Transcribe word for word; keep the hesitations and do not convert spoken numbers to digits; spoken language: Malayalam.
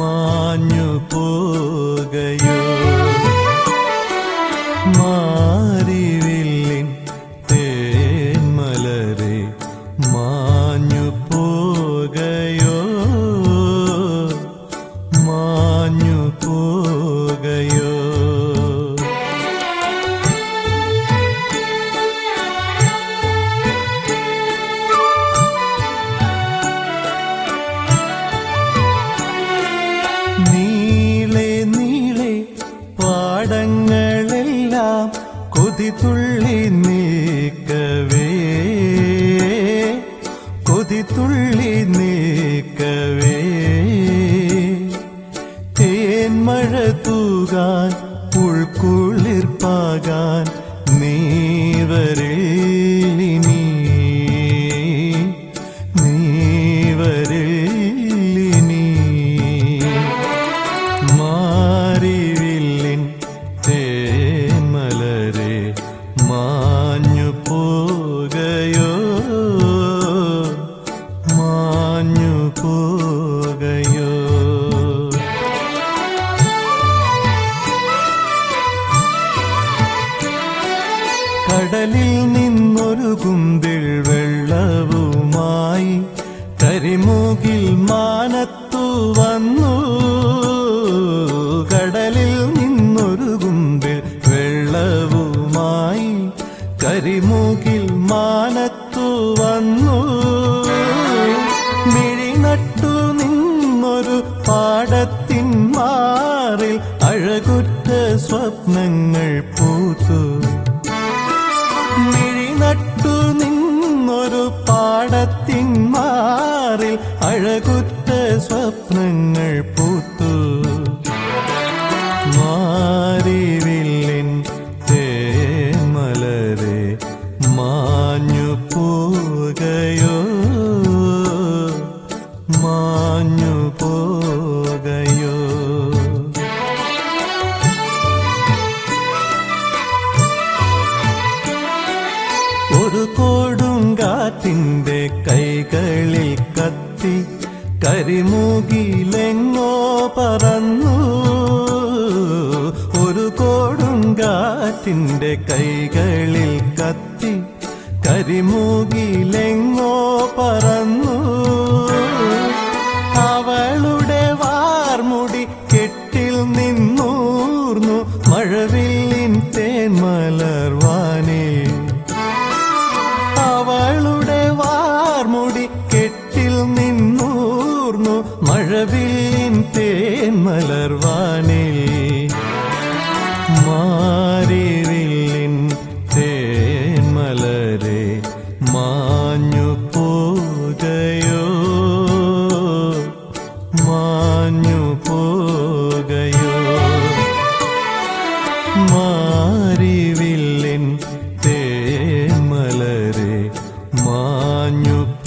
മാഞ്ഞു പോകയോ മാരിവില്ലിൻ തേന്മലരെ മാഞ്ഞു പോകയോ മാഞ്ഞു പോകയോ നീളെ നീളെ പാടങ്ങളെല്ലാം കൊതിതുള്ളി നീക്കവേ കൊതിതുള്ളി നീക്കവേ തേന്മഴ തൂകാൻ ഉൾക്കുളിർപ്പാകാൻ നീ വരില്ലിനി നീ വരില്ലിനി മാരിവില്ലിൻ തേന്മലരെ മാഞ്ഞു പോകയോ മാഞ്ഞു പോകയോ കടലിൽ നിന്നൊരു കുമ്പിൾ വെള്ളവുമായി കരിമൂകിൽ മാനത്തു വന്നു കടലിൽ നിന്നൊരു കുമ്പിൾ വെള്ളവുമായി കരിമൂകിൽ മാനത്തു വന്നു മിഴിനട്ടു നിന്നൊരു പാടത്തിൻ മാറിൽ അഴകുറ്റ സ്വപ്നങ്ങൾ പൂത്തു മിഴിനട്ടു നിന്നൊരു പാടത്തിൻ മാറിൽ അഴകുറ്റ സ്വപ്നങ്ങൾ പൂത്തു മാരിവില്ലിൻ തേന്മലരെ മാഞ്ഞു പോകയോ മാഞ്ഞു പോകയോ ഒരു കൊടുങ്കാറ്റിന്റെ കൈകളിൽ കത്തി കരിമൂകിലെങ്ങോ പറന്നു ഒരു കൊടുങ്കാറ്റിന്റെ കൈകളിൽ കത്തി കരിമൂകിലെങ്ങോ പറന്നു അവളുടെ വാർമുടി കെട്ടിൽ നിന്നൂർന്നു മഴവില്ലിൻ തേന്മലർവാനിൽ അവളുടെ വാർമുടി കെട്ടിൽ നിന്നൂർന്നു മഴവില്ലിൻ തേന്മലർവാനിൽ മാരിവില്ലിൻ തേന്മലരെ മാഞ്ഞു പോകയോ മാഞ്ഞു പോകയോ മാരിവില്ലിൻ തേന്മലരെ മാഞ്ഞു